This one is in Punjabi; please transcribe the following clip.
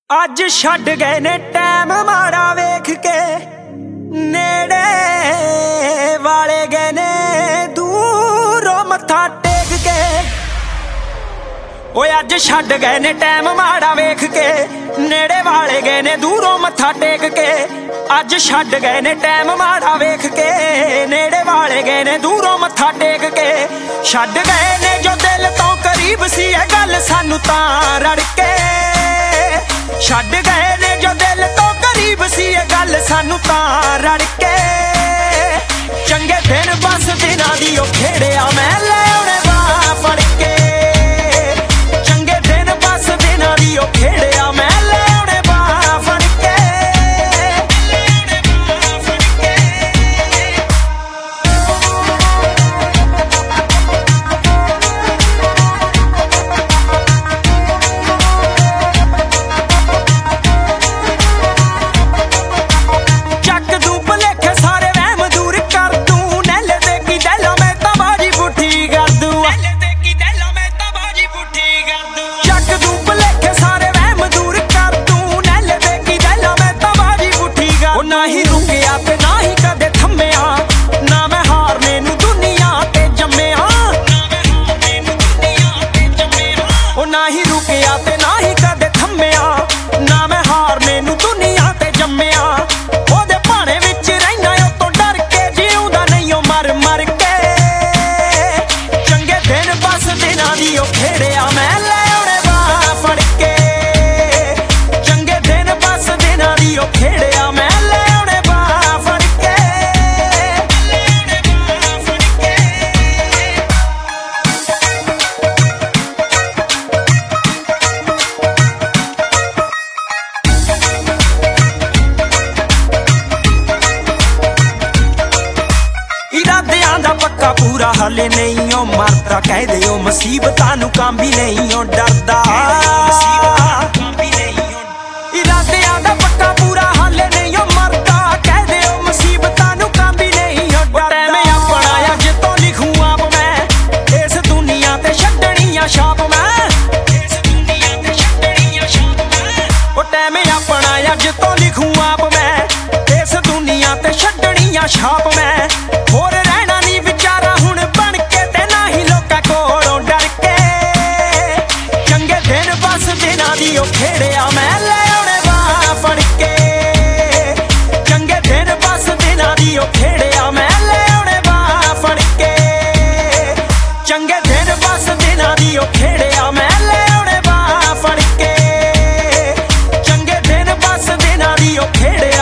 ਅੱਜ ਛੱਡ ਗਏ ਨੇ ਟਾਈਮ ਮਾੜਾ ਵੇਖ ਕੇ, ਨੇੜੇ ਵਾਲੇ ਗਏ ਨੇ ਦੂਰੋਂ ਮੱਥਾ ਟੇਕ ਕੇ। ਓਏ ਅੱਜ ਛੱਡ ਗਏ ਨੇ ਟਾਈਮ ਮਾੜਾ ਵੇਖ ਕੇ, ਨੇੜੇ ਵਾਲੇ ਗਏ ਨੇ ਦੂਰੋਂ ਮੱਥਾ ਟੇਕ ਕੇ। ਅੱਜ ਛੱਡ ਗਏ ਨੇ ਟਾਈਮ ਮਾੜਾ ਵੇਖ ਕੇ, ਨੇੜੇ ਵਾਲੇ ਗਏ ਨੇ ਦੂਰੋਂ ਮੱਥਾ ਟੇਕ ਕੇ। ਛੱਡ ਗਏ ਨੇ ਜੋ ਦਿਲ ਤੋਂ ਕਰੀਬ ਸੀ ਇਹ ਗੱਲ ਸਾਨੂੰ ਤਾਂ ਰੜ ਕੇ। ਛੱਡ ਗਏ ਨੇ ਜੋ ਦਿਲ ਤੋਂ ਕਰੀਬ ਸੀ ਇਹ ਗੱਲ ਸਾਨੂੰ ਤਾਂ ਰੜ ਕੇ। ਚੰਗੇ ਦਿਨ ਬਸ ਦਿਨਾਂ ਦੀ ਉਹ ਖੇੜਿਆ ਮੈਂ ਲੈ ਆਉਣੇ ਬਾਹ ਫੜ ਕੇ। ਚੰਗੇ ਦਿਨ ਬਸ ਦਿਨਾਂ ਦੀ ਉਹ ਖੇੜਿਆ ਮੈਂ ਲੈ ਆਉਣੇ ਬਾਹ ਫੜ ਕੇ। ਨਾ ਹੀ ਰੁਕਿਆ ਤੇ ਨਾ ਹੀ ਕਦੇ ਥੰਮਿਆ, ਨਾ ਮੈਂ ਹਾਰਨੇ ਨੂੰ ਦੁਨੀਆ ਤੇ ਜੰਮਿਆ। ਉਹ ਨਾ ਹੀ ਰੁਕਿਆ ਤੇ ਨਾ ਹੀ ਕਦੇ ਥੰਮਿਆ, ਨਾ ਮੈਂ ਹਾਰਨੇ ਨੂੰ ਦੁਨੀਆ ਤੇ ਜੰਮਿਆ। ਉਹਦੇ ਭਾਣੇ ਵਿੱਚ ਰਹਿਣਾ ਉਹ ਤੋਂ ਡਰ ਕੇ, ਜਿਉਂਦਾ ਨਹੀਂ ਉਹ ਮਰ ਮਰ ਕੇ। ਚੰਗੇ ਦਿਨ ਬਸ ਦਿਨਾਂ ਦੀ ਉਹ ਖੇੜਿਆ ਮੈਂ ਲੈ ਆਉਣੇ ਬਾਹ ਫੜ ਕੇ। ਚੰਗੇ ਦਿਨ ਬਸ ਦਿਨਾਂ ਦੀ ਉਹ ਖੇੜਿਆ ਮੈਂ ਪੱਕਾ ਪੂਰਾ ਹਾਲੇ ਨਹੀਂ ਉਹ ਮਰਦਾ, ਕਹਿ ਦਿਓ ਮੁਸੀਬਤਾਂ ਨੂੰ ਕਾਂਬੀ ਨਹੀਂ ਉਹ ਡਰਦਾ। ਇਰਾਦਿਆਂ ਦਾ ਪੱਕਾ ਪੂਰਾ ਹਾਲੇ ਨਹੀਂ ਉਹ ਮਰਦਾ, ਕਹਿ ਦਿਓ ਮੁਸੀਬਤਾਂ ਨੂੰ ਕਾਂਬੀ ਨਹੀਂ ਉਹ ਡਰਦਾ। ਮੈਂ ਆਪਣਾ ਅੱਜ ਤੋਂ ਲਿਖੂੰ ਆਪ ਮੈਂ, ਇਸ ਦੁਨੀਆ ਤੇ ਛੱਡਣੀ ਆ ਛਾਪ ਮੈਂ। ਉਹ ਟਾਈਮ ਆਪਣਾ ਅੱਜ ਤੋਂ ਲਿਖੂੰ ਆਪ ਮੈਂ, ਇਸ ਦੁਨੀਆ ਤੇ ਛੱਡਣੀ ਆ ਛਾਪ ਮੈਂ। ਹੋਰ ਰਹਿਣਾ ਨਹੀਂ ਵਿਚਾਰਾ ਹੁਣ ਬਣ ਕੇ, ਤੇ ਨਾ ਹੀ ਲੋਕਾਂ ਕੋਲੋਂ ਡਰ ਕੇ। ਚੰਗੇ ਦਿਨ ਬਸ ਦਿਨਾਂ ਦੀ ਉਹ ਖੇੜਿਆ ਮੈਂ ਲੈ ਆਉਣੇ ਬਾਹ ਫੜ ਕੇ। ਚੰਗੇ ਦਿਨ ਬਸ ਦਿਨਾਂ ਦੀ ਉਹ ਖੇੜਿਆ ਮੈਂ ਲੈ ਆਉਣੇ ਬਾਹ ਫੜ ਕੇ। ਚੰਗੇ ਦਿਨ ਬਸ ਦਿਨਾਂ ਦੀ ਉਹ ਖੇੜਿਆ ਮੈਂ ਲੈ ਆਉਣੇ ਬਾਹ ਫੜ ਕੇ। ਚੰਗੇ ਦਿਨ ਬਸ ਦਿਨਾਂ ਦੀ ਉਹ ਖੇੜਿਆ